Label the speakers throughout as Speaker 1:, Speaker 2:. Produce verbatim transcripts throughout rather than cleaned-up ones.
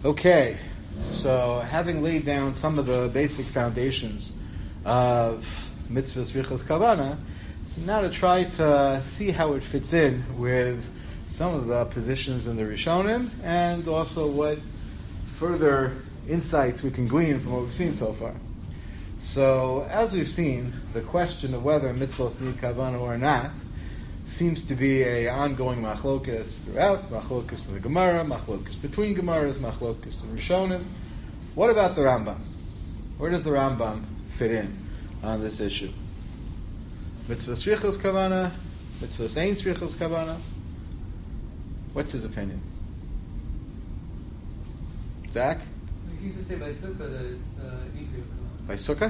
Speaker 1: Okay, so having laid down some of the basic foundations of mitzvahs Richos Kavana, so now to try to see how it fits in with some of the positions in the Rishonim and also what further insights we can glean from what we've seen so far. So, as we've seen, the question of whether mitzvahs need Kavana or not seems to be a ongoing machlokas throughout, machlokas in the Gemara, machlokas between Gemaras, machlokas in Rishonim. What about the Rambam? Where does the Rambam fit in on this issue? Mitzvah Srichos Kavana, mitzvah Ein Srichos Kavana. What's his opinion? Zach?
Speaker 2: You can just say by Sukkah that it's uh, easier.
Speaker 1: By Sukkah?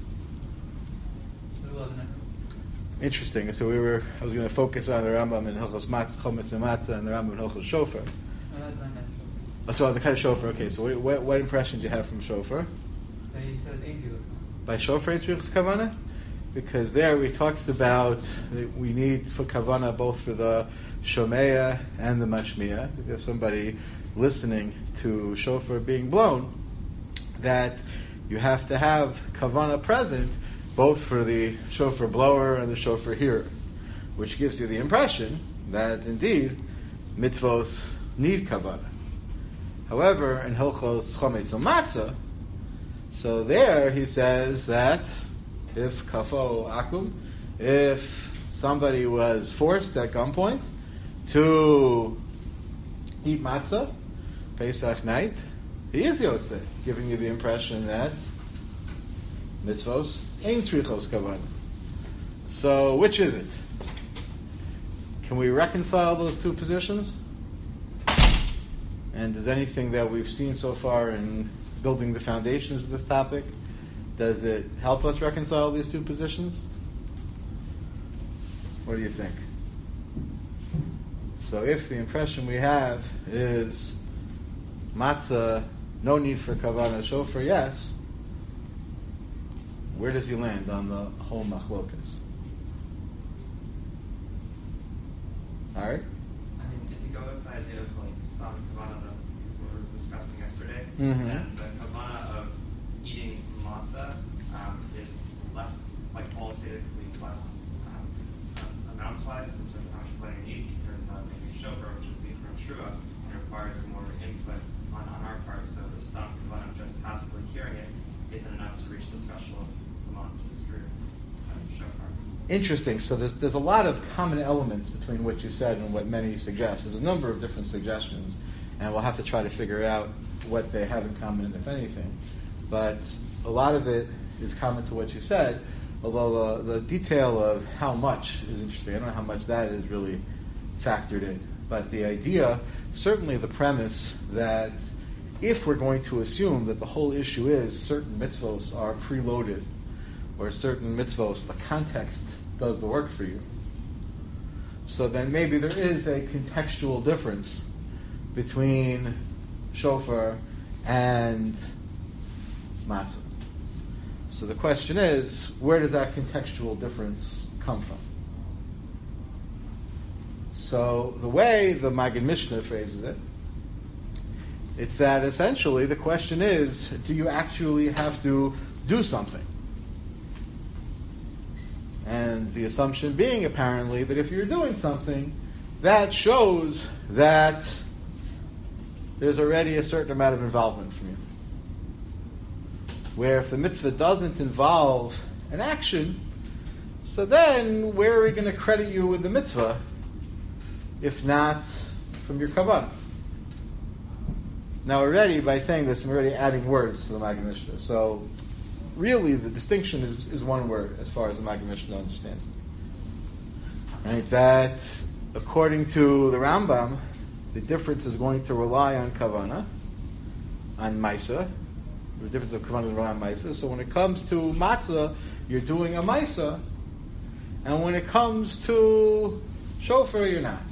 Speaker 1: Interesting. So we were. I was going to focus on the Rambam in Hilchos Matzah, Chometz and Matzah, and the Rambam in Hilchos Shofar.
Speaker 2: No, that's not that shofar.
Speaker 1: Oh, so on the kind of Shofar. Okay. So what, what impression did you have from Shofar?
Speaker 2: That you said easier.
Speaker 1: By Shofar, it's Richos Kavana, because there we talks about that we need for Kavana both for the Shomeya and the Mashmiya. If you have somebody listening to Shofar being blown, that you have to have Kavana present both for the shofar blower and the shofar hearer, which gives you the impression that indeed mitzvos need kavana. However, in Hilchos Chometz and Matzah, so there he says that if kafo akum, if somebody was forced at gunpoint to eat matzah Pesach night, he is yotzei, giving you the impression that mitzvos Ein Srichos Kavana. So, which is it? Can we reconcile those two positions? And does anything that we've seen so far in building the foundations of this topic, does it help us reconcile these two positions? What do you think? So, if the impression we have is matzah, no need for kavana, shofar, yes, where does he land on the whole machlokas? All right.
Speaker 3: I mean, if you go with the idea of like some kavana that we were discussing yesterday,
Speaker 1: Mm-hmm.
Speaker 3: then the kavana of eating matzah um, is less, like qualitatively less um, um, amount-wise in terms of how much blood you need compared to maybe shofar, which is zikr and trua, and requires more input on, on our part. So the stam kavana of just passively hearing it isn't enough to reach the threshold.
Speaker 1: Interesting. So there's there's a lot of common elements between what you said and what many suggest. There's a number of different suggestions, and we'll have to try to figure out what they have in common, if anything. But a lot of it is common to what you said, although the, the detail of how much is interesting. I don't know how much that is really factored in. But the idea, certainly the premise that if we're going to assume that the whole issue is certain mitzvos are preloaded, or certain mitzvos, the context does the work for you. So then maybe there is a contextual difference between shofar and matzah. So the question is, where does that contextual difference come from? So the way the Maggid Mishnah phrases it, it's that essentially the question is, do you actually have to do something? And the assumption being, apparently, that if you're doing something, that shows that there's already a certain amount of involvement from you. Where if the mitzvah doesn't involve an action, so then where are we going to credit you with the mitzvah, if not from your kavanah? Now already, by saying this, I'm already adding words to the Maggid Mishnah. So really, the distinction is, is one word as far as the Maggid Mishnah understands it. Right? That, according to the Rambam, the difference is going to rely on kavana, on maisa. The difference of kavana and rely on maisa. So when it comes to matzah, you're doing a maisa, and when it comes to shofar, you're not.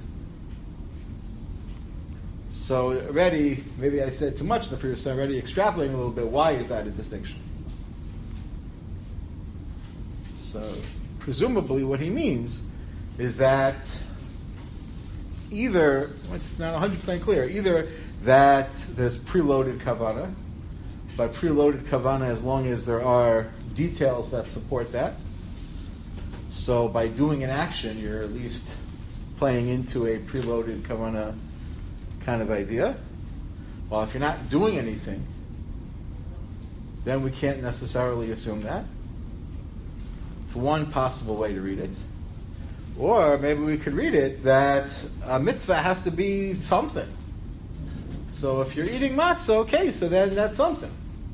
Speaker 1: So already, maybe I said too much in the previous time, already extrapolating a little bit, why is that a distinction? So presumably what he means is that either, it's not one hundred percent clear, either that there's preloaded kavana. By preloaded kavana, as long as there are details that support that. So by doing an action, you're at least playing into a preloaded kavana kind of idea. Well, if you're not doing anything, then we can't necessarily assume that. It's one possible way to read it. Or maybe we could read it that a mitzvah has to be something. So if you're eating matzah, okay, so then that's something.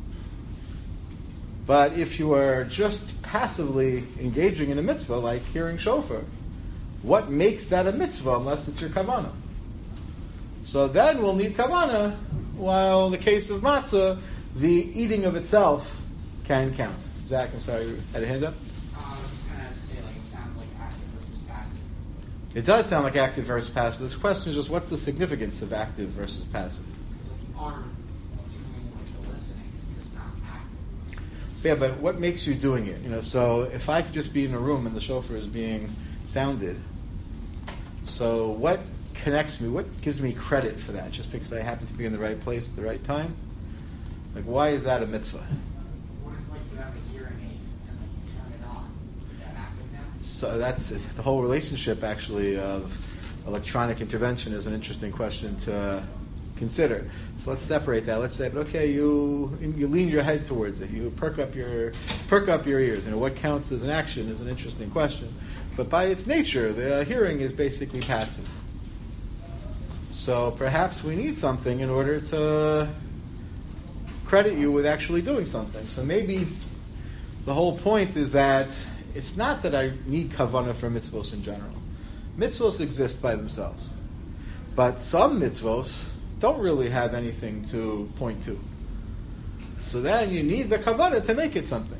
Speaker 1: But if you are just passively engaging in a mitzvah, like hearing shofar, what makes that a mitzvah unless it's your kavanah? So then we'll need kavanah, while in the case of matzah, the eating of itself can count. Zach, I'm sorry, you had a hand up?
Speaker 4: Um, kind of say like it sounds like active versus passive.
Speaker 1: It does sound like active versus passive. This question is just, what's the significance of active versus passive?
Speaker 4: Because if you aren't doing like the listening, it's just not active.
Speaker 1: Yeah, but what makes you doing it? You know, so if I could just be in a room and the shofar is being sounded, so what connects me? What gives me credit for that? Just because I happen to be in the right place at the right time? Like, why is that a mitzvah?
Speaker 4: What if like you have a hearing aid and like you turn it on? Is that active now?
Speaker 1: So that's the whole relationship, actually, of electronic intervention is an interesting question to uh, consider. So let's separate that. Let's say, but okay, you you lean your head towards it. You perk up your perk up your ears. You know, what counts as an action is an interesting question. But by its nature, the hearing is basically passive. So perhaps we need something in order to credit you with actually doing something. So maybe the whole point is that it's not that I need kavanah for mitzvos in general. Mitzvos exist by themselves. But some mitzvos don't really have anything to point to. So then you need the kavanah to make it something.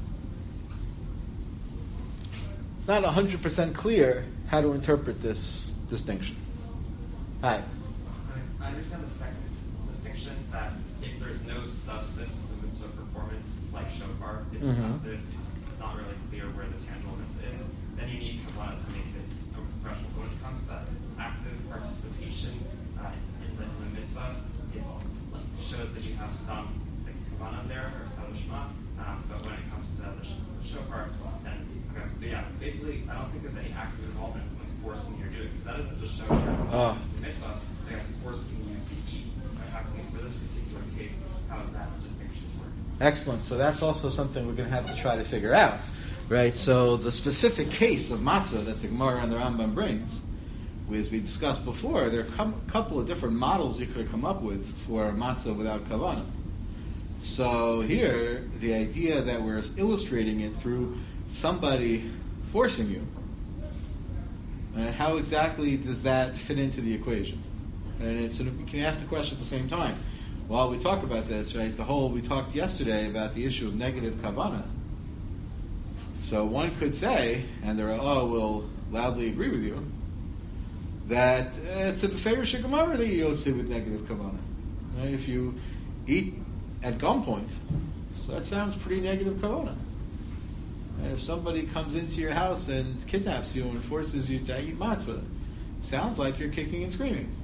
Speaker 1: It's not one hundred percent clear how to interpret this distinction. Hi.
Speaker 3: I understand the second distinction, that if there's no substance to the mitzvah performance, like shofar, it's
Speaker 1: Mm-hmm.
Speaker 3: passive, it's not really clear where the tangibleness is, then you need kavanah to make it a professional. But when it comes to active participation uh, in, the, in the mitzvah, is like, shows that you have some like, kavanah there, or sadashma, um, but when it comes to the, sh- the shofar, then, okay, but yeah, basically, I don't think there's any active involvement in someone's forcing you to do it, because that doesn't just show your
Speaker 1: Oh.
Speaker 3: involvement in the mitzvah, it's forcing you to eat. How can we, for this particular case, how does that distinction work?
Speaker 1: Excellent. So that's also something we're going to have to try to figure out, right? So the specific case of matzah that the Gemara and the Rambam brings, as we discussed before, there are a couple of different models you could have come up with for matzah without kavanah. So here, the idea that we're illustrating it through somebody forcing you, and how exactly does that fit into the equation? And it's an, you can ask the question at the same time. While we talk about this, right, the whole, we talked yesterday about the issue of negative kavanah. So one could say, and the Ra'ah will loudly agree with you, that uh, it's a favor shegamara that you yotze with negative kavanah. Right? If you eat at gunpoint, so that sounds pretty negative kavanah. And if somebody comes into your house and kidnaps you and forces you to eat matzah, sounds like you're kicking and screaming.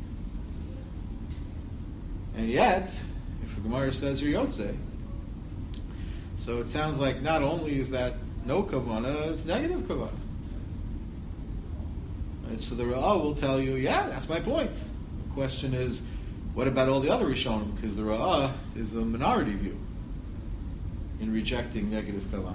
Speaker 1: And yet, if the Gemara says you're yotze, so it sounds like not only is that no kavanah, it's negative kavanah. And so the Ra'ah will tell you, yeah, that's my point. The question is, what about all the other Rishonim? Because the Ra'ah is the minority view in rejecting negative kavanah.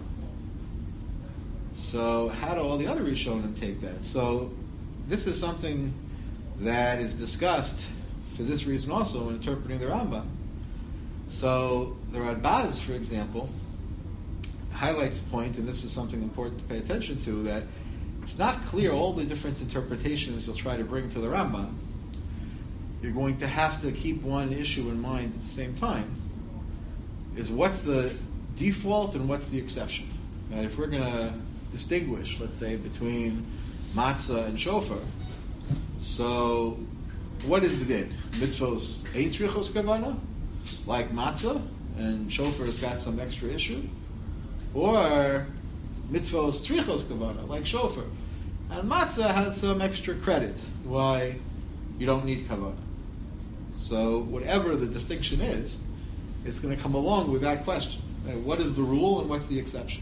Speaker 1: So how do all the other Rishonim take that? So this is something that is discussed for this reason also in interpreting the Rambam. So the Radbaz, for example, highlights the point, and this is something important to pay attention to, that it's not clear all the different interpretations you'll try to bring to the Rambam. You're going to have to keep one issue in mind at the same time, is what's the default and what's the exception. Now, if we're going to distinguish, let's say, between matzah and shofar, so what is the din? Mitzvos ein tzrichos kavanah, like matzah, and shofar's got some extra issue, or mitzvos tzrichos kavanah, like shofar, and matzah has some extra credit why you don't need kavanah. So whatever the distinction is, it's going to come along with that question. Right? What is the rule and what's the exception?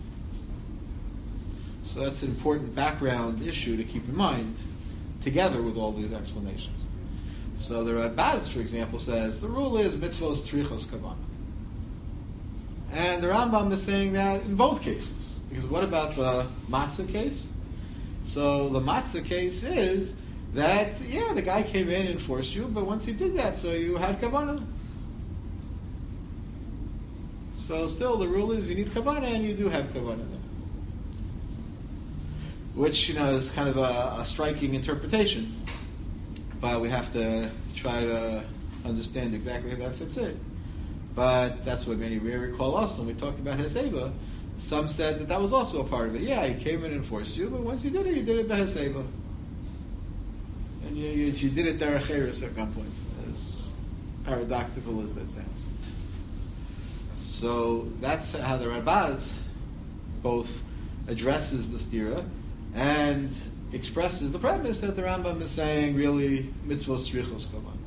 Speaker 1: So that's an important background issue to keep in mind, together with all these explanations. So the Radbaz, for example, says the rule is mitzvos tzrichos kavana. And the Rambam is saying that in both cases. Because what about the matzah case? So the matzah case is that, yeah, the guy came in and forced you, but once he did that, so you had kavanah. So still, the rule is you need kavanah, and you do have kavanah there. Which, you know, is kind of a, a striking interpretation. But we have to try to understand exactly how that fits in. But that's what many recall us when we talked about Heseba. Some said that that was also a part of it. Yeah, he came in and forced you, but once he did it, he did it by Heseba. And you, you, you did it Daracheris at one point, as paradoxical as that sounds. So that's how the Rabaz both addresses the stira and expresses the premise that the Rambam is saying really mitzvos tzrichos kavan.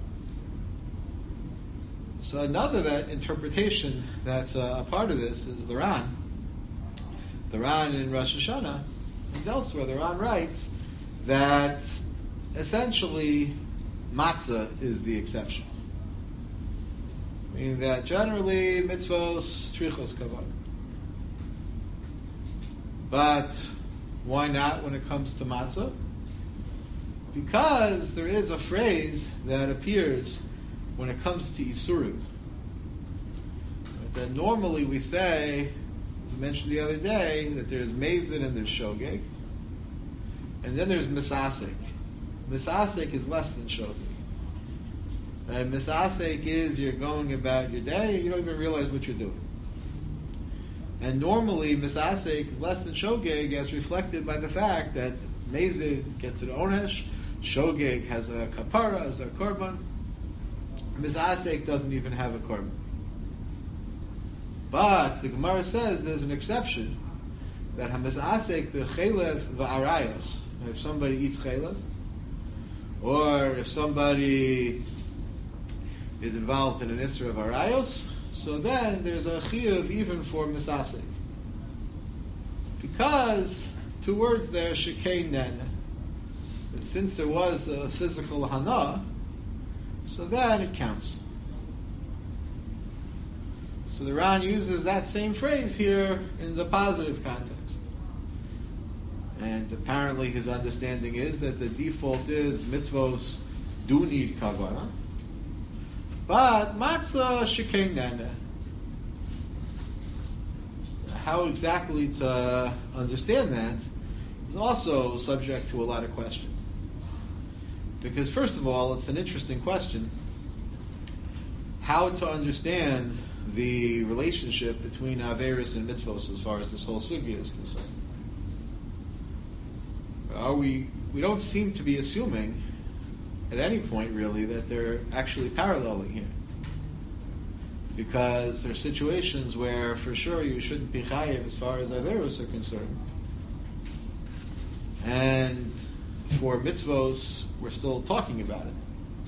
Speaker 1: So another that interpretation that's a, a part of this is the Ran. The Ran in Rosh Hashanah and elsewhere, the Ran writes that essentially matzah is the exception. Meaning that generally mitzvos tzrichos kavan. But why not when it comes to matzah? Because there is a phrase that appears when it comes to isurim. That normally we say, as I mentioned the other day, that there's mezid and there's shogeg, and then there's misasek. Misasek is less than shogeg. And misasek is you're going about your day and you don't even realize what you're doing. And normally, misasek is less than shogeg, as reflected by the fact that mezid gets an onesh, shogeg has a kapara, as a korban. Misasek doesn't even have a korban. But the Gemara says there's an exception that misasek the chelev v'arayos. If somebody eats chelev, or if somebody is involved in an isra of arayos, so then there's a chiyuv even for misasek. Because, two words there, shekei nen, that since there was a physical hana, so then it counts. So the Ran uses that same phrase here in the positive context. And apparently his understanding is that the default is mitzvos do need kavana, but matzah shekei nana. How exactly to understand that is also subject to a lot of questions. Because first of all, it's an interesting question how to understand the relationship between Averis and mitzvos as far as this whole sugya is concerned. Are we, we don't seem to be assuming at any point really that they're actually paralleling here. Because there are situations where for sure you shouldn't be chayiv as far as Averis are concerned. And for mitzvos, we're still talking about it.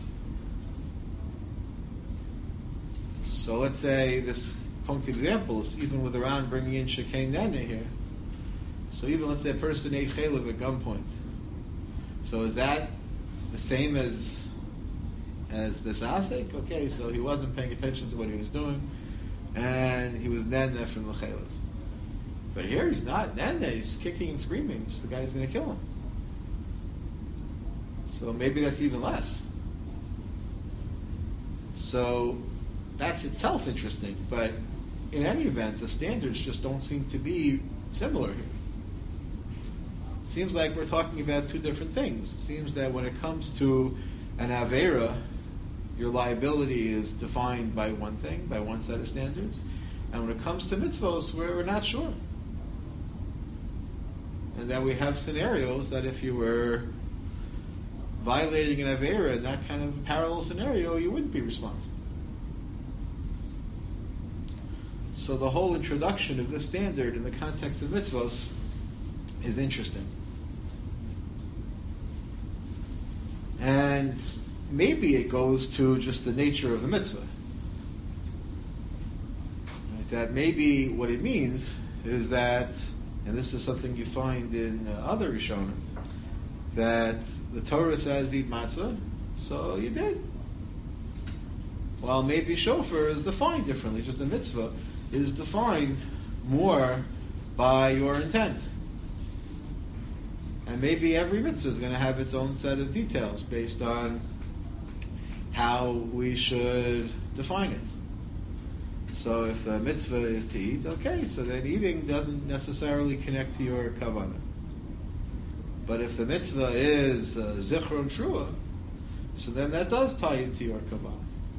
Speaker 1: So let's say this punct example is even with Iran bringing in shekei nene here. So even let's say a person ate chelev at gunpoint. So is that the same as as bisasek? Okay, so he wasn't paying attention to what he was doing, and he was nene from the chelev. But here he's not nene; he's kicking and screaming. So the guy's going to kill him. So maybe that's even less. So that's itself interesting, but in any event, the standards just don't seem to be similar here. It seems like we're talking about two different things. It seems that when it comes to an Avera, your liability is defined by one thing, by one set of standards, and when it comes to mitzvos, we're, we're not sure. And that we have scenarios that if you were violating an Avera in that kind of parallel scenario, you wouldn't be responsible. So the whole introduction of this standard in the context of mitzvos is interesting. And maybe it goes to just the nature of the mitzvah. Right? That maybe what it means is that, and this is something you find in uh, other Rishonim, that the Torah says eat matzah, so you did. Well, maybe shofar is defined differently, just the mitzvah is defined more by your intent. And maybe every mitzvah is going to have its own set of details based on how we should define it. So if the mitzvah is to eat, okay, so then eating doesn't necessarily connect to your kavanah. But if the mitzvah is uh, zichron trua, so then that does tie into your kavanah.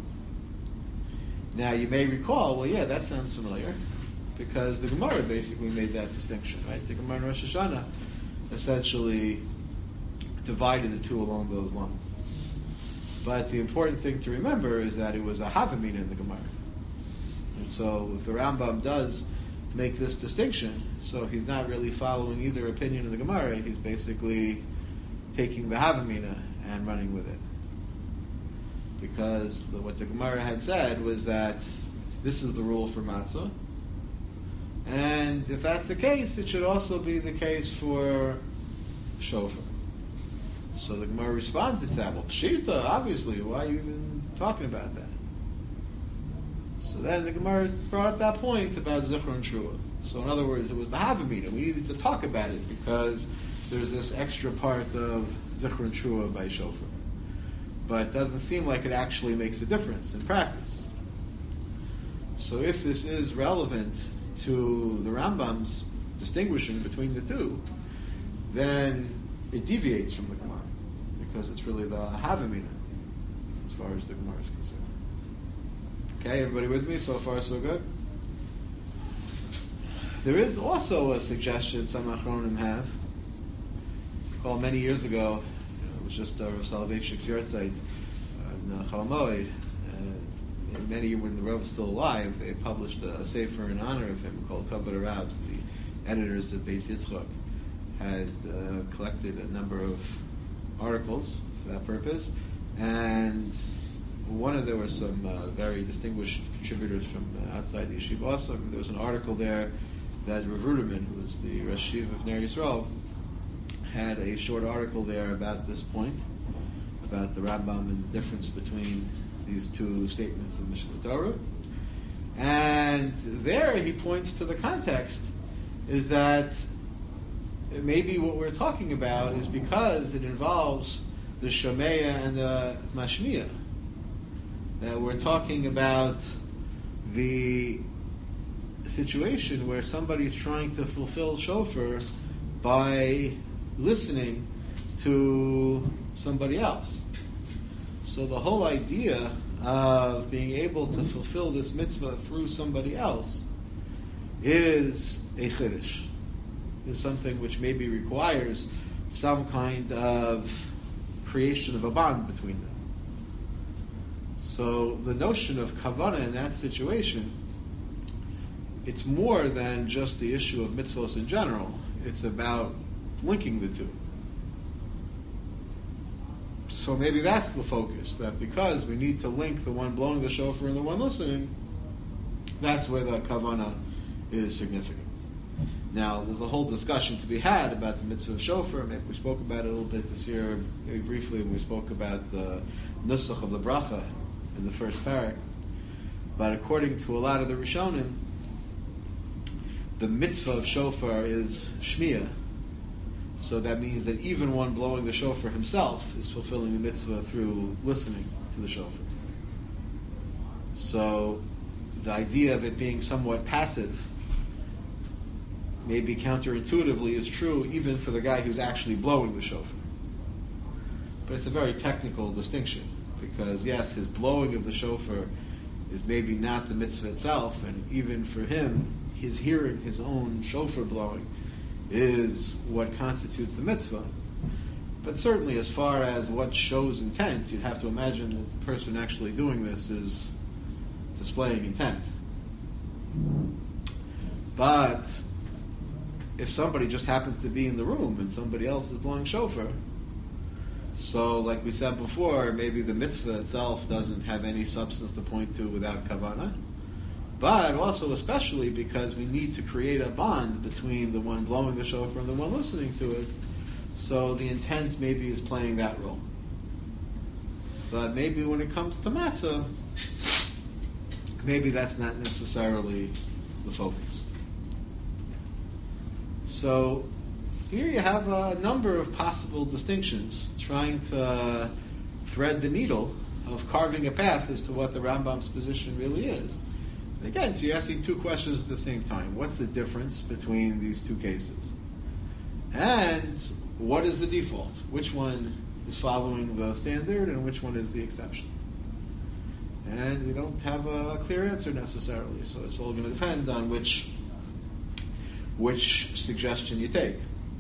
Speaker 1: Now you may recall, well, yeah, that sounds familiar, because the Gemara basically made that distinction, right? The Gemara in Rosh Hashanah essentially divided the two along those lines. But the important thing to remember is that it was a Havamina in the Gemara. And so if the Rambam does make this distinction, so he's not really following either opinion of the Gemara, he's basically taking the Havamina and running with it. Because the, what the Gemara had said was that this is the rule for matzah, and if that's the case, it should also be the case for shofar. So the Gemara responded to that. Well, pshita, obviously, why are you even talking about that? So then the Gemara brought up that point about zichron trua. So in other words, it was the Havamina. We needed to talk about it because there's this extra part of zichron trua by shofar. But it doesn't seem like it actually makes a difference in practice. So if this is relevant to the Rambam's distinguishing between the two, then it deviates from the Gemara, because it's really the Havamina as far as the Gemara is concerned. Okay, everybody with me? So far, so good? There is also a suggestion some Achronim have. I recall many years ago, it was just uh, Rav Soloveitchik's yahrzeit in uh, Chol Hamoed. Uh, many, when the Rav was still alive, they published a, a sefer in honor of him called Kavod HaRav. The editors of Beis Yitzchak had uh, collected a number of articles for that purpose, and one of there were some uh, very distinguished contributors from uh, outside the yeshiva also. There was an article there that Rav Ruderman, who was the Rosh Yeshiva of Ner Yisrael, had a short article there about this point, about the Rambam and the difference between these two statements in Mishnah Torah. And there he points to the context, is that maybe what we're talking about is because it involves the Shomeya and the Mashmiya. That we're talking about the situation where somebody's trying to fulfill shofar by listening to somebody else. So the whole idea of being able to fulfill this mitzvah through somebody else is a chiddush, is something which maybe requires some kind of creation of a bond between them. So the notion of kavanah in that situation, it's more than just the issue of mitzvahs in general. It's about linking the two. So maybe that's the focus, that because we need to link the one blowing the shofar and the one listening, that's where the kavanah is significant. Now, there's a whole discussion to be had about the mitzvah of shofar. Maybe we spoke about it a little bit this year, maybe briefly when we spoke about the nusach of the bracha in the first parak. But according to a lot of the Rishonim, the mitzvah of shofar is shmiyah. So that means that even one blowing the shofar himself is fulfilling the mitzvah through listening to the shofar. So the idea of it being somewhat passive maybe counterintuitively is true even for the guy who's actually blowing the shofar. But it's a very technical distinction, because yes, his blowing of the shofar is maybe not the mitzvah itself, and even for him, his hearing his own shofar blowing is what constitutes the mitzvah. But certainly as far as what shows intent, you'd have to imagine that the person actually doing this is displaying intent. But if somebody just happens to be in the room and somebody else is blowing shofar, So, like we said before, maybe the mitzvah itself doesn't have any substance to point to without kavana. But also, especially because we need to create a bond between the one blowing the shofar and the one listening to it. So the intent maybe is playing that role. But maybe when it comes to matzah, maybe that's not necessarily the focus. So here you have a number of possible distinctions, trying to thread the needle of carving a path as to what the Rambam's position really is. And again, so you're asking two questions at the same time. What's the difference between these two cases? And what is the default? Which one is following the standard and which one is the exception? And we don't have a clear answer necessarily, so it's all going to depend on which which suggestion you take.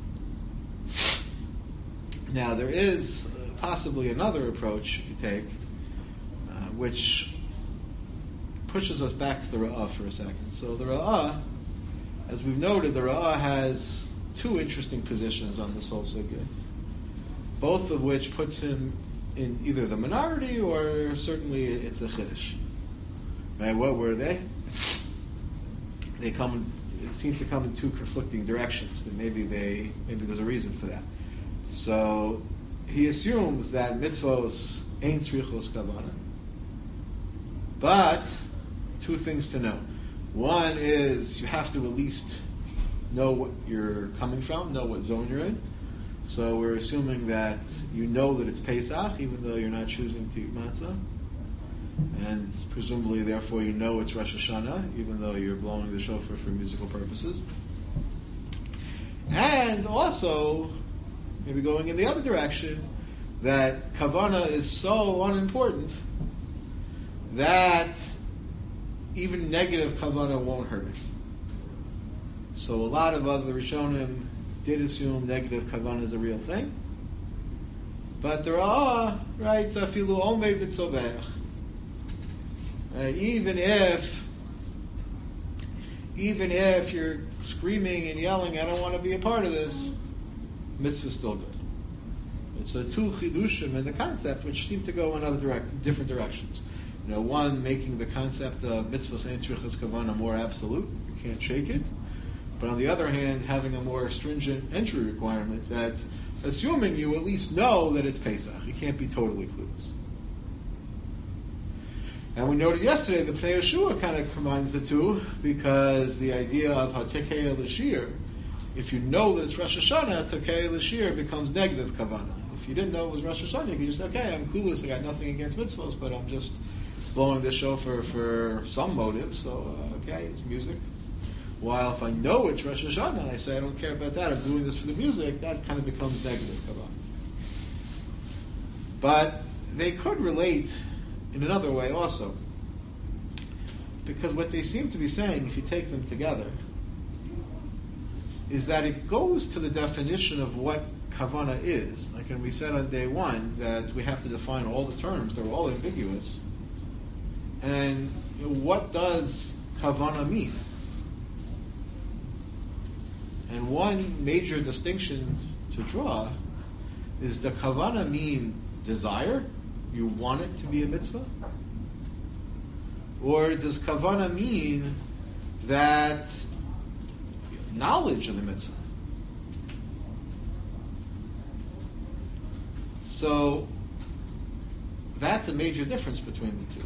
Speaker 1: Now, there is possibly another approach you take, uh, which pushes us back to the Ra'ah for a second. So the Ra'ah, as we've noted, the Ra'ah has two interesting positions on this whole sugya, both of which puts him in either the minority or certainly it's a chiddush. Right? What were they? They come. It seems to come in two conflicting directions, but maybe they maybe there's a reason for that. So he assumes that mitzvos ain't tzrichos kavana, but two things to know. One is you have to at least know what you're coming from, know what zone you're in. So we're assuming that you know that it's Pesach, even though you're not choosing to eat matzah. And presumably, therefore, you know it's Rosh Hashanah, even though you're blowing the shofar for musical purposes. And also, maybe going in the other direction, that kavana is so unimportant that even negative kavana won't hurt it. So a lot of other Rishonim did assume negative kavana is a real thing. But there are, right, zafilu omei v'tzoveach. Right, even if, even if you're screaming and yelling, I don't want to be a part of this, mitzvah's still good. And so two chidushim in the concept, which seem to go in other direct, different directions. You know, one making the concept of mitzvahs ein tzrichas kavana more absolute, you can't shake it. But on the other hand, having a more stringent entry requirement that, assuming you at least know that it's Pesach, you can't be totally clueless. And we noted yesterday the Pnei Yeshua kind of combines the two, because the idea of Hatekei L'Shir, if you know that it's Rosh Hashanah, Hatekei L'Shir becomes negative kavana. If you didn't know it was Rosh Hashanah, you could just say, okay, I'm clueless, I got nothing against mitzvahs, but I'm just blowing this shofar for some motive, so uh, okay, it's music. While if I know it's Rosh Hashanah and I say I don't care about that, I'm doing this for the music, that kind of becomes negative kavana. But they could relate in another way also. Because what they seem to be saying, if you take them together, is that it goes to the definition of what kavana is. Like when we said on day one that we have to define all the terms, they're all ambiguous. And you know, what does kavana mean? And one major distinction to draw is, the kavana mean desire? You want it to be a mitzvah? Or does kavana mean that knowledge of the mitzvah? So that's a major difference between the two.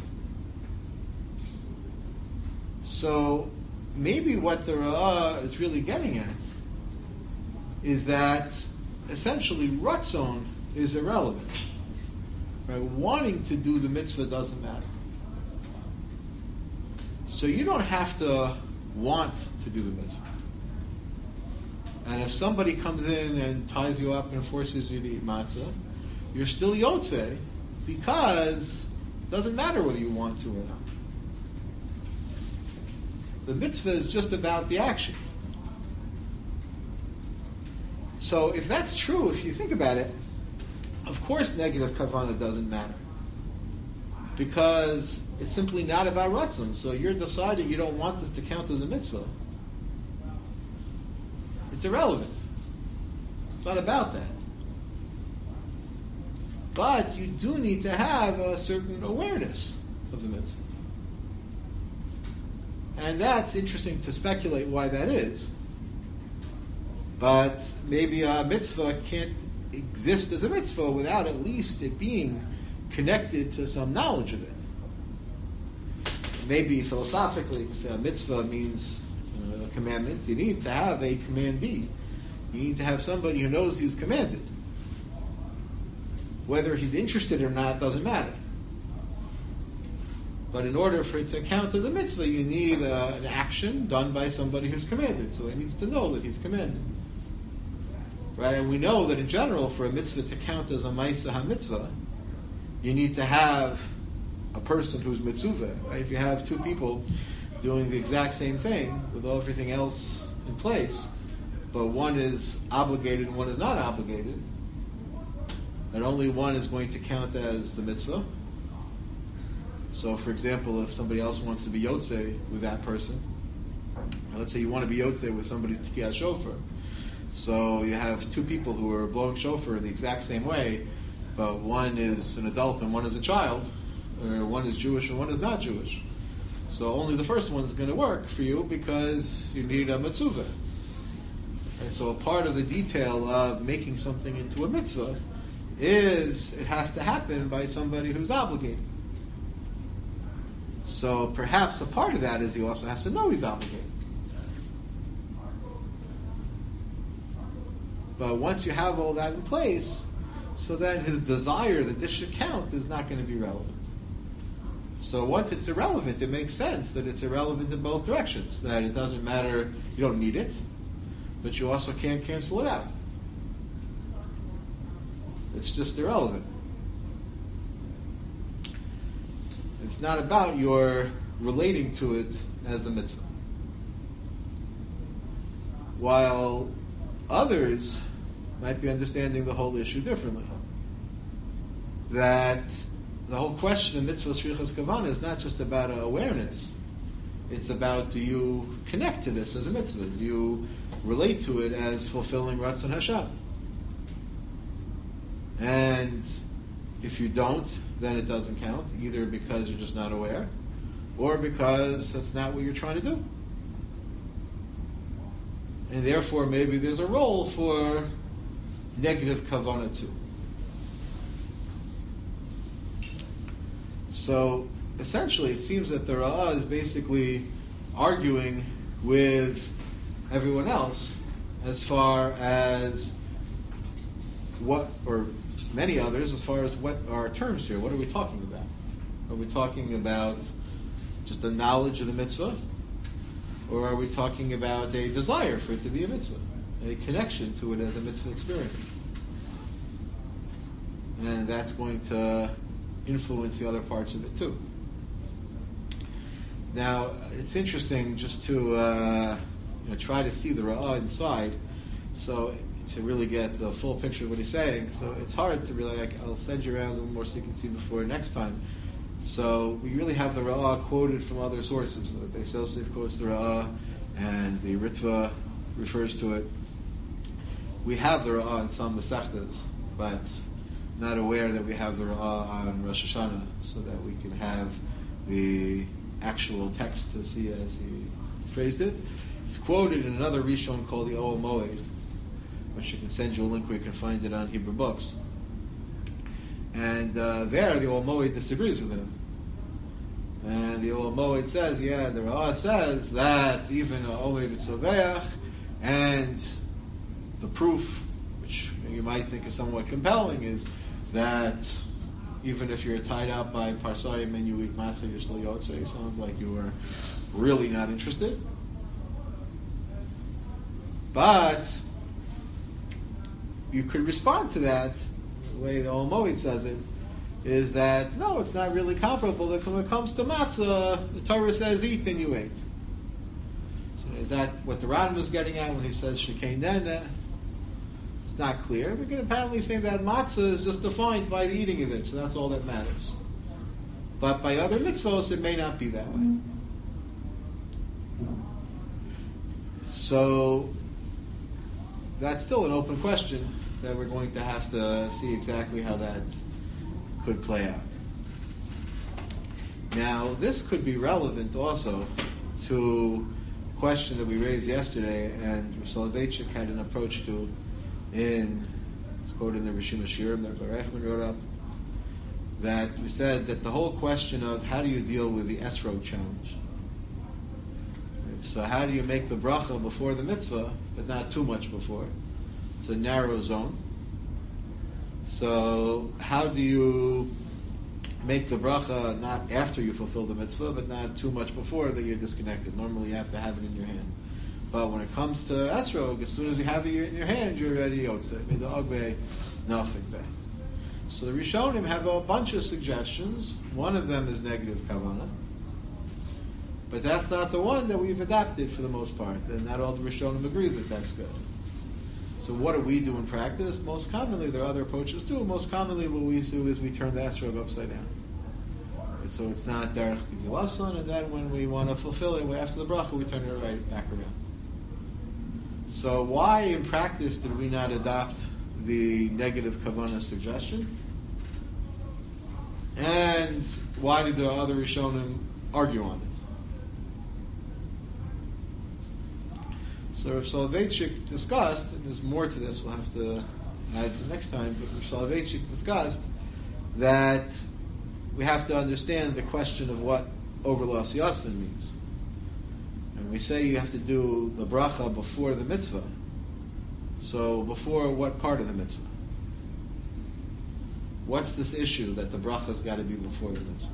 Speaker 1: So maybe what the Ra'ah is really getting at is that essentially ratzon is irrelevant. Right? Wanting to do the mitzvah doesn't matter. So you don't have to want to do the mitzvah. And if somebody comes in and ties you up and forces you to eat matzah, you're still yotzei, because it doesn't matter whether you want to or not. The mitzvah is just about the action. So if that's true, if you think about it, of course negative kavana doesn't matter. Because it's simply not about ratzon. So you're deciding you don't want this to count as a mitzvah. It's irrelevant. It's not about that. But you do need to have a certain awareness of the mitzvah. And that's interesting to speculate why that is. But maybe a mitzvah can't exist as a mitzvah without at least it being connected to some knowledge of it. Maybe philosophically, say a mitzvah means uh, a commandment. You need to have a commandee. You need to have somebody who knows he's commanded. Whether he's interested or not doesn't matter. But in order for it to count as a mitzvah, you need uh, an action done by somebody who's commanded. So he needs to know that he's commanded. Right? And we know that in general, for a mitzvah to count as a ma'aseh ha-mitzvah, you need to have a person who's mitzuvah. Right? If you have two people doing the exact same thing with everything else in place, but one is obligated and one is not obligated, and only one is going to count as the mitzvah. So, for example, if somebody else wants to be yotzei with that person, let's say you want to be yotzei with somebody's tikiyas shofar, so you have two people who are blowing shofar the exact same way, but one is an adult and one is a child, or one is Jewish and one is not Jewish. So only the first one is going to work for you because you need a mitzvah. And so a part of the detail of making something into a mitzvah is it has to happen by somebody who's obligated. So perhaps a part of that is he also has to know he's obligated. But once you have all that in place, so then his desire that this should count is not going to be relevant. So once it's irrelevant, it makes sense that it's irrelevant in both directions. That it doesn't matter, you don't need it, but you also can't cancel it out. It's just irrelevant. It's not about your relating to it as a mitzvah. While others might be understanding the whole issue differently. That the whole question of mitzvah shrichas kavanah is not just about awareness. It's about, do you connect to this as a mitzvah? Do you relate to it as fulfilling Ratzon Hashem? And if you don't, then it doesn't count, either because you're just not aware, or because that's not what you're trying to do. And therefore, maybe there's a role for negative kavanah too. So, essentially, it seems that the Ra'ah is basically arguing with everyone else as far as what, or many others, as far as what are our terms here. What are we talking about? Are we talking about just the knowledge of the mitzvah? Or are we talking about a desire for it to be a mitzvah? A connection to it as a mitzvah experience? And that's going to influence the other parts of it too. Now, it's interesting just to uh, you know, try to see the Ra'ah inside. So to really get the full picture of what he's saying. So it's hard to really, like, I'll send you around a little more so you can see before next time. So we really have the Ra'ah quoted from other sources. The Beis Yosef quotes the Ra'ah, and the Ritva refers to it. We have the Ra'ah in some Masechtas, but not aware that we have the Ra'ah on Rosh Hashanah, so that we can have the actual text to see as he phrased it. It's quoted in another Rishon called the Oel Moed, which I can send you a link where you can find it on Hebrew Books. And uh, there, the Oel Moed disagrees with him. And the Oel Moed says, yeah, the Ra'ah says that even a Oed B'Tzoveach, and the proof, which you might think is somewhat compelling, is that even if you're tied out by Parsayim and you eat Matzah, you're still Yotzei. Sounds like you are really not interested. But you could respond to that, the way the Oel Moed says it, is that, no, it's not really comparable. That when it comes to matzah, the Torah says eat, then you ate. So is that what the Rambam was getting at when he says shekei nene? It's not clear. We can apparently say that matzah is just defined by the eating of it, so that's all that matters. But by other mitzvos, it may not be that way. So that's still an open question that we're going to have to see exactly how that could play out. Now, this could be relevant also to a question that we raised yesterday, and Soloveitchik had an approach to in, it's quoted in the Rishima Shirim that Barachman wrote up, that we said that the whole question of how do you deal with the esrog challenge. So how do you make the bracha before the mitzvah, but not too much before? It's a narrow zone. So how do you make the bracha not after you fulfill the mitzvah, but not too much before that you're disconnected? Normally you have to have it in your hand. But when it comes to esrog, as soon as you have it in your hand, you're ready. Yotzei, mid'agbe, nothing there. So the Rishonim have a bunch of suggestions. One of them is negative kavanah. But that's not the one that we've adapted for the most part. And not all the Rishonim agree that that's good. So what do we do in practice? Most commonly, there are other approaches too. Most commonly what we do is we turn the esrog upside down. Right, so it's not derech gedilason, and then when we want to fulfill it after the bracha, we turn it right back around. So why in practice did we not adopt the negative kavanah suggestion? And why did the other Rishonim argue on it? So Rav Soloveitchik discussed, and there's more to this, we'll have to add the next time, but Rav Soloveitchik discussed that we have to understand the question of what overlo asiyasin means. And we say you have to do the bracha before the mitzvah. So before what part of the mitzvah? What's this issue that the bracha's got to be before the mitzvah?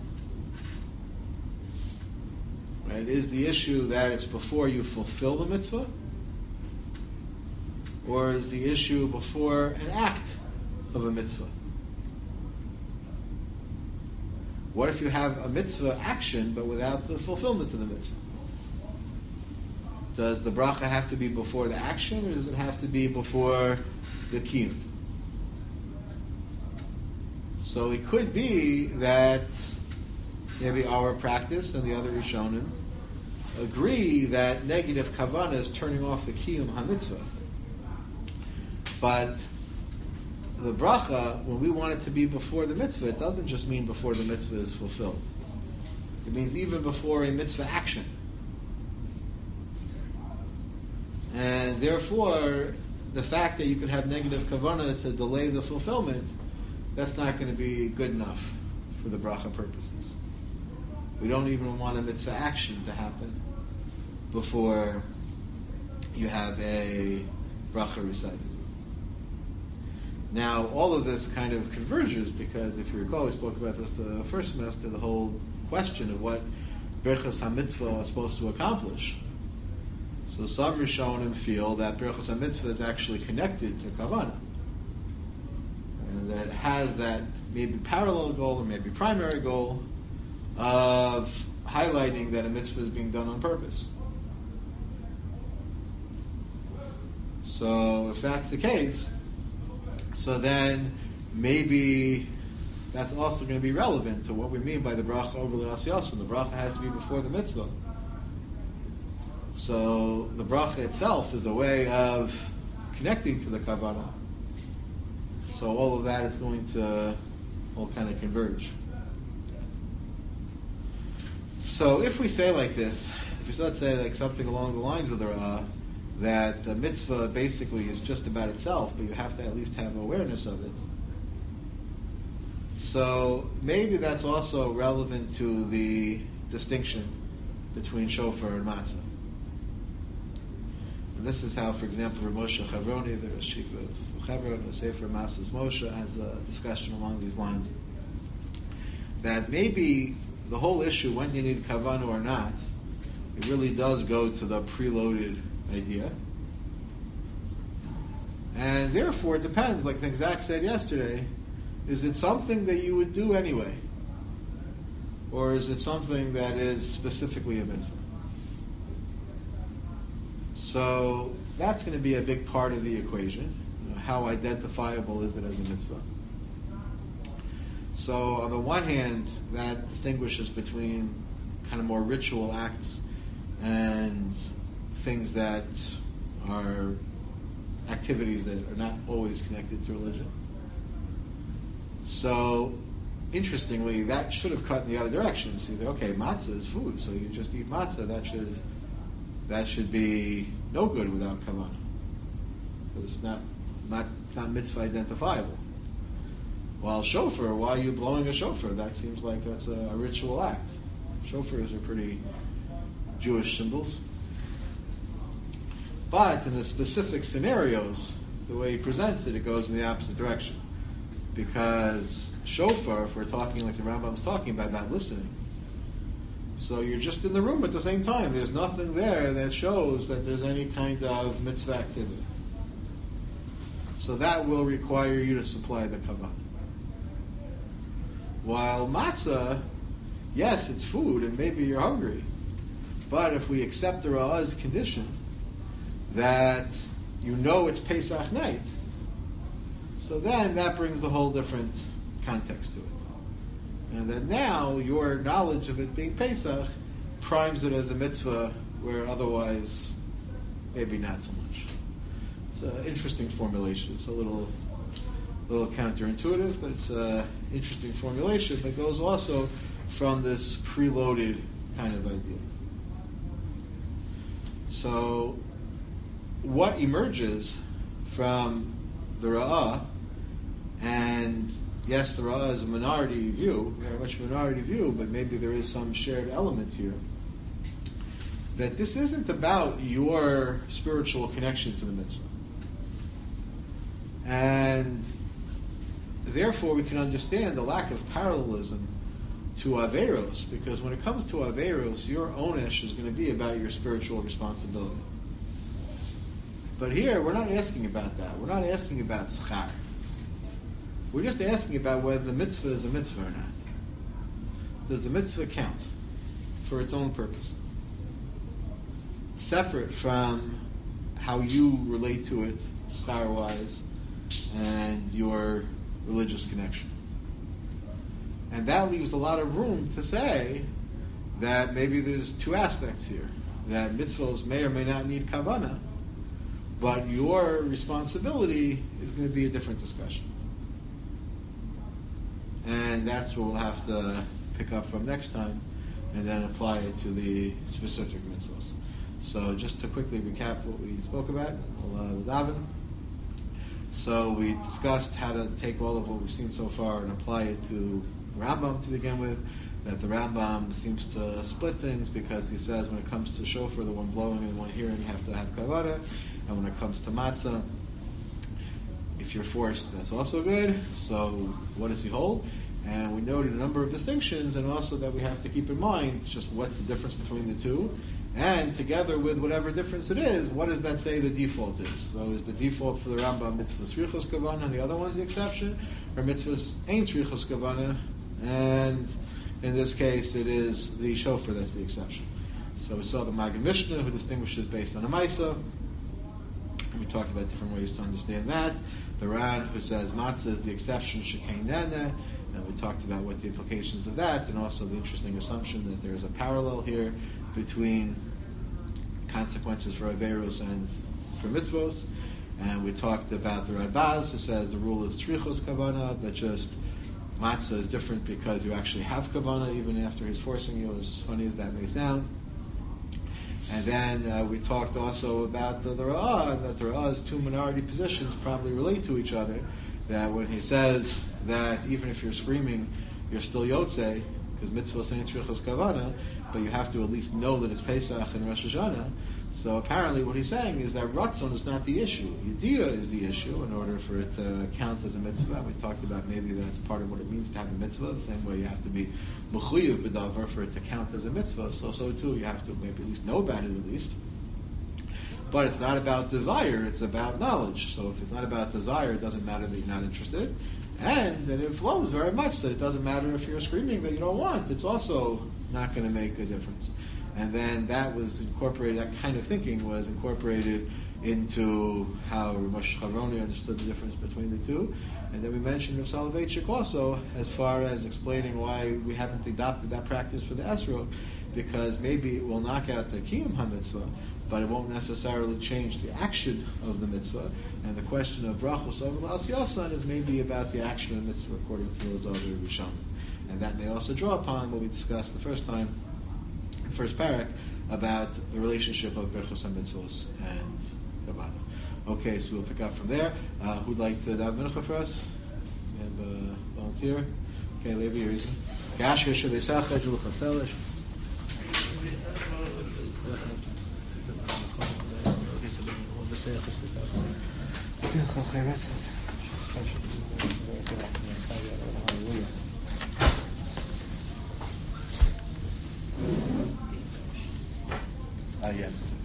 Speaker 1: Right? Is the issue that it's before you fulfill the mitzvah? Or is the issue before an act of a mitzvah? What if you have a mitzvah action but without the fulfillment of the mitzvah? Does the bracha have to be before the action, or does it have to be before the kiyum? So it could be that maybe our practice and the other Rishonim agree that negative kavanah is turning off the kiyum ha-mitzvah. But the bracha, when we want it to be before the mitzvah, it doesn't just mean before the mitzvah is fulfilled. It means even before a mitzvah action. And therefore, the fact that you could have negative kavanah to delay the fulfillment, that's not going to be good enough for the bracha purposes. We don't even want a mitzvah action to happen before you have a bracha recited. Now, all of this kind of converges because, if you recall, we spoke about this the first semester, the whole question of what Birchas HaMitzvah is supposed to accomplish. So some Rishonim feel that Birchas HaMitzvah is actually connected to Kavanah. And that it has that maybe parallel goal or maybe primary goal of highlighting that a mitzvah is being done on purpose. So if that's the case, so then maybe that's also going to be relevant to what we mean by the bracha over the asiyasin. The bracha has to be before the mitzvah. So the bracha itself is a way of connecting to the kavanah. So all of that is going to all kind of converge. So if we say like this, if we start say like something along the lines of the Ra'ah, that the mitzvah basically is just about itself, but you have to at least have awareness of it. So maybe that's also relevant to the distinction between shofar and matzah. And this is how, for example, Rav Moshe Chavroni, the Rosh Yeshiva of Hebron, the Sefer Maaseh Moshe, has a discussion along these lines. That maybe the whole issue, when you need kavanah or not, it really does go to the preloaded idea. And therefore it depends, like the Zach said yesterday, is it something that you would do anyway? Or is it something that is specifically a mitzvah? So that's going to be a big part of the equation. You know, how identifiable is it as a mitzvah? So on the one hand, that distinguishes between kind of more ritual acts and things that are activities that are not always connected to religion. So, interestingly, that should have cut in the other direction. So you think, okay, matzah is food, so you just eat matzah. That should that should be no good without kavanah. It's not, not it's not mitzvah identifiable. While shofar, why are you blowing a shofar? That seems like that's a, a ritual act. Shofars are pretty Jewish symbols. But in the specific scenarios, the way he presents it, it goes in the opposite direction. Because shofar, if we're talking like the Rambam's talking about, about listening, so you're just in the room at the same time. There's nothing there that shows that there's any kind of mitzvah activity. So that will require you to supply the kavanah. While matzah, yes, it's food, and maybe you're hungry. But if we accept the Ra'ah's condition, that you know it's Pesach night, so then that brings a whole different context to it. And that now your knowledge of it being Pesach primes it as a mitzvah where otherwise maybe not so much. It's an interesting formulation. It's a little little counterintuitive, but it's an interesting formulation that goes also from this preloaded kind of idea. So what emerges from the Ra'ah, and yes, the Ra'ah is a minority view, very much a minority view, but maybe there is some shared element here, that this isn't about your spiritual connection to the mitzvah. And therefore we can understand the lack of parallelism to Averos, because when it comes to Averos, your onesh is going to be about your spiritual responsibility. But here, we're not asking about that. We're not asking about schar. We're just asking about whether the mitzvah is a mitzvah or not. Does the mitzvah count for its own purpose? Separate from how you relate to it, schar-wise, and your religious connection. And that leaves a lot of room to say that maybe there's two aspects here. That mitzvahs may or may not need kavanah, but your responsibility is going to be a different discussion. And that's what we'll have to pick up from next time and then apply it to the specific mitzvahs. So just to quickly recap what we spoke about, we'll uh, daven. So we discussed how to take all of what we've seen so far and apply it to the Rambam to begin with, that the Rambam seems to split things because he says when it comes to shofar, the one blowing and the one hearing, you have to have kavanah, and when it comes to matzah, if you're forced, that's also good. So what does he hold? And we noted a number of distinctions, and also that we have to keep in mind just what's the difference between the two, and together with whatever difference it is, what does that say the default is? So is the default for the Rambam mitzvah srichos kavanah, and the other one is the exception, or mitzvahs ain't srichos kavanah, and in this case it is the shofar that's the exception. So we saw the Magen Mishnah, who distinguishes based on a Maisa, and we talked about different ways to understand that. The Ran, who says matzah is the exception, shekain nene, and we talked about what the implications of that, and also the interesting assumption that there is a parallel here between consequences for Averos and for mitzvos. And we talked about the Radbaz, who says the rule is tzrichos kavanah, but just matzah is different because you actually have kavanah even after he's forcing you, as funny as that may sound. And then uh, we talked also about the, the Ra'ah, and that the Ra'ah's two minority positions probably relate to each other. That when he says that even if you're screaming, you're still Yotzei, because mitzvah saying tzrichos kavanah, but you have to at least know that it's Pesach and Rosh Hashanah. So apparently what he's saying is that Ratzon is not the issue. Yediyah is the issue in order for it to count as a mitzvah. We talked about maybe that's part of what it means to have a mitzvah, the same way you have to be mechuyev b'davar for it to count as a mitzvah. So, so too, you have to maybe at least know about it at least. But it's not about desire, it's about knowledge. So if it's not about desire, it doesn't matter that you're not interested. And then it flows very much that it doesn't matter if you're screaming that you don't want. It's also not going to make a difference. And then that was incorporated, that kind of thinking was incorporated into how Moshe Charoni understood the difference between the two. And then we mentioned Rav Soloveitchik also as far as explaining why we haven't adopted that practice for the Esrog, because maybe it will knock out the Kiyum HaMitzvah, but it won't necessarily change the action of the mitzvah. And the question of brachos over l'asiyasan is maybe about the action of the mitzvah according to those other Rishonim. And that may also draw upon what we discussed the first time, the first parak, about the relationship of Berchos HaMitzvos and Kavanah. Okay, so we'll pick up from there. Uh, who'd like to daven mincha for us? We have a volunteer. Okay, Levi, your reason. Gashka Shabbat Julu Chaselish. Ah, yes.